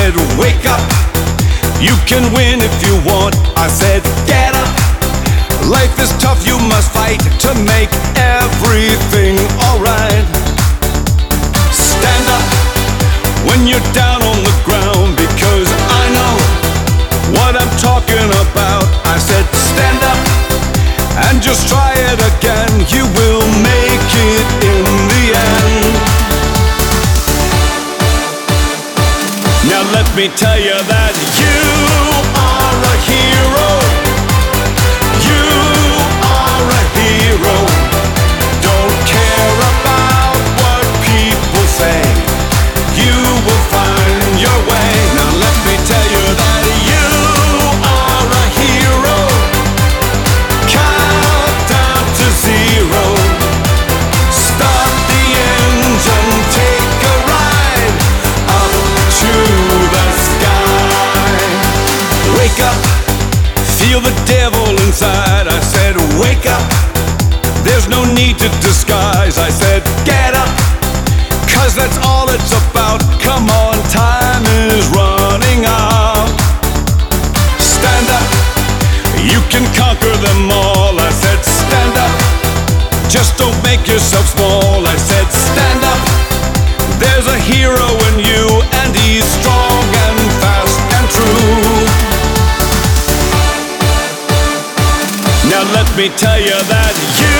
said, wake up. You can win if you want. I said, get up. Life is tough, you must fight to make everything alright. Stand up when you're down on the ground, because I know what I'm talking about. I said, stand up and just try it again. You will make it in the end. Now let me tell you that you are a hero. You are a hero. Don't care about what people say. You will find your way. Now let me tell you that you are a hero. Count down to zero. Start the engine, take a ride up to the sky. Wake up, feel the devil inside. I said, wake up. There's no need to disguise. I said, get up, 'cause that's all it's about. Come on, time is running out. Stand up, you can conquer them all. I said, stand up, just don't make yourself small. I said, stand up, there's a hero in you, and he's strong and fast and true. Now let me tell you that you